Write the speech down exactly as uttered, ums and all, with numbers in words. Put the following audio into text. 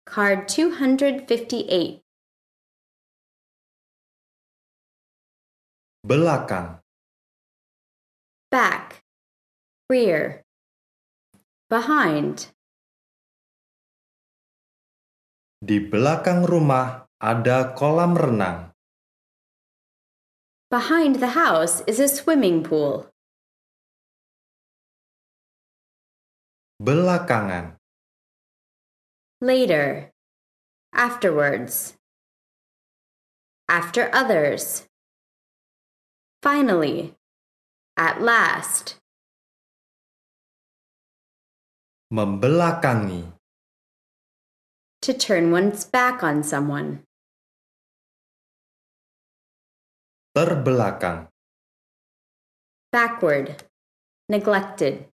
Card two hundred fifty-eight. Belakang. Back, rear, behind. Di belakang rumah ada kolam renang. Behind the house is a swimming pool. Belakangan. Later, afterwards, after others. Finally, at last. Membelakangi. To turn one's back on someone. Terbelakang. Backward, neglected.